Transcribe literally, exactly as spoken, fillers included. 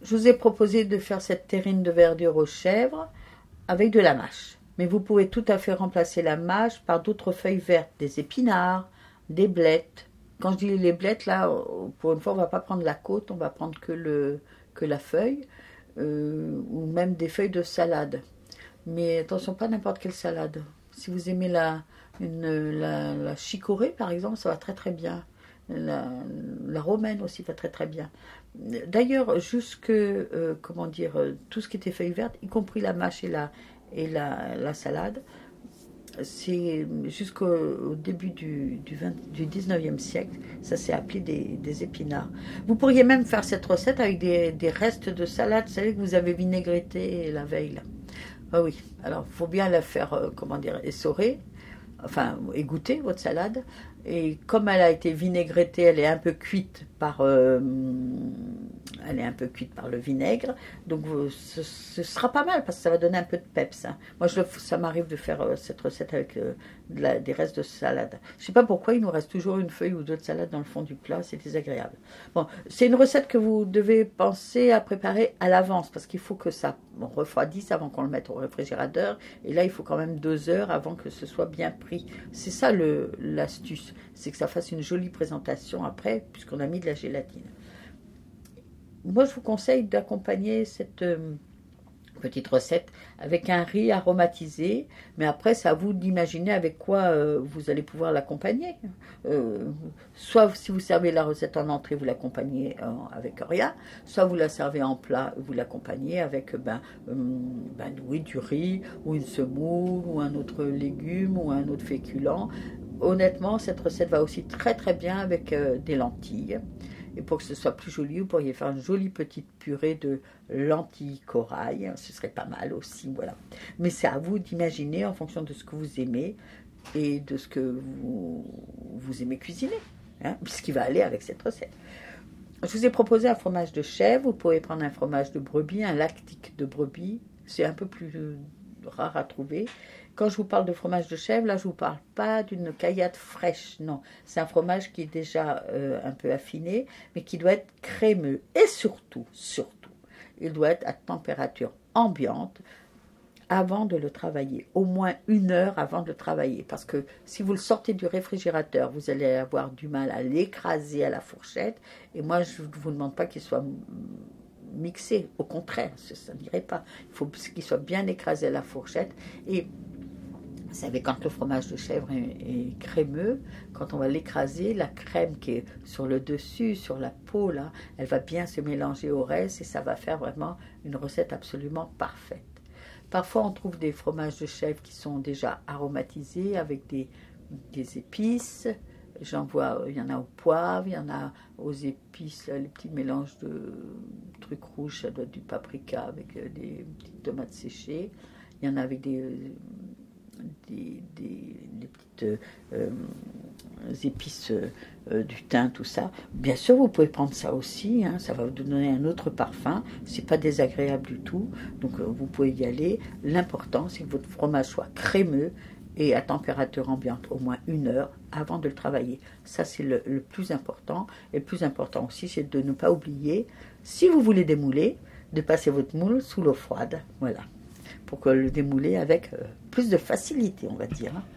je vous ai proposé de faire cette terrine de verdure aux chèvres avec de la mâche. Mais vous pouvez tout à fait remplacer la mâche par d'autres feuilles vertes, des épinards, des blettes. Quand je dis les blettes, là, pour une fois, on ne va pas prendre la côte, on va prendre que, le, que la feuille, euh, ou même des feuilles de salade. Mais attention, pas n'importe quelle salade. Si vous aimez la, une, la, la chicorée, par exemple, ça va très très bien. La, la romaine aussi va très très bien. D'ailleurs, jusque, euh, comment dire, tout ce qui était feuilles vertes, y compris la mâche et la, et la, la salade, c'est jusqu'au début du, du, vingt, du dix-neuvième siècle, ça s'est appelé des, des épinards. Vous pourriez même faire cette recette avec des, des restes de salade, vous savez, que vous avez vinaigretté la veille. Là. Ah oui, alors il faut bien la faire, euh, comment dire, essorer, enfin, égoutter votre salade. Et comme elle a été vinaigrettée, elle est un peu cuite par, euh, elle est un peu cuite par le vinaigre. Donc ce, ce sera pas mal parce que ça va donner un peu de peps. Hein. Moi, je, ça m'arrive de faire euh, cette recette avec euh, de la, des restes de salade. Je sais pas pourquoi il nous reste toujours une feuille ou deux de salade dans le fond du plat. C'est désagréable. Bon, c'est une recette que vous devez penser à préparer à l'avance parce qu'il faut que ça bon, refroidisse avant qu'on le mette au réfrigérateur. Et là, il faut quand même deux heures avant que ce soit bien pris. C'est ça le, l'astuce. C'est que ça fasse une jolie présentation après, puisqu'on a mis de la gélatine. Moi, je vous conseille d'accompagner cette euh, petite recette avec un riz aromatisé, mais après, c'est à vous d'imaginer avec quoi euh, vous allez pouvoir l'accompagner. Euh, soit si vous servez la recette en entrée, vous l'accompagnez euh, avec rien, soit vous la servez en plat, vous l'accompagnez avec ben, euh, ben, oui, du riz, ou une semoule, ou un autre légume, ou un autre féculent. Honnêtement, cette recette va aussi très très bien avec euh, des lentilles. Et pour que ce soit plus joli, vous pourriez faire une jolie petite purée de lentilles corail. Ce serait pas mal aussi, voilà. Mais c'est à vous d'imaginer en fonction de ce que vous aimez et de ce que vous, vous aimez cuisiner, hein, ce qui va aller avec cette recette. Je vous ai proposé un fromage de chèvre. Vous pouvez prendre un fromage de brebis, un lactique de brebis. C'est un peu plus euh, rare à trouver. Quand je vous parle de fromage de chèvre, là, je ne vous parle pas d'une caillade fraîche, non. C'est un fromage qui est déjà euh, un peu affiné, mais qui doit être crémeux. Et surtout, surtout, il doit être à température ambiante avant de le travailler, au moins une heure avant de le travailler. Parce que si vous le sortez du réfrigérateur, vous allez avoir du mal à l'écraser à la fourchette. Et moi, je ne vous demande pas qu'il soit mixé, au contraire, ça n'irait pas. Il faut qu'il soit bien écrasé à la fourchette. Et vous savez, quand le fromage de chèvre est, est crémeux, quand on va l'écraser, la crème qui est sur le dessus, sur la peau, là, elle va bien se mélanger au reste et ça va faire vraiment une recette absolument parfaite. Parfois, on trouve des fromages de chèvre qui sont déjà aromatisés avec des, des épices. J'en vois, il y en a au poivre, il y en a aux épices, là, les petits mélanges de trucs rouges, ça doit être du paprika avec des petites tomates séchées. Il y en a avec des... Des, des, des petites euh, épices euh, du thym, tout ça. Bien sûr, vous pouvez prendre ça aussi, hein, ça va vous donner un autre parfum, c'est pas désagréable du tout, donc euh, vous pouvez y aller. L'important, c'est que votre fromage soit crémeux et à température ambiante, au moins une heure avant de le travailler. Ça, c'est le, le plus important. Et le plus important aussi, c'est de ne pas oublier, si vous voulez démouler, de passer votre moule sous l'eau froide, voilà, pour que le démouler avec euh, plus de facilité, on va dire. Hein.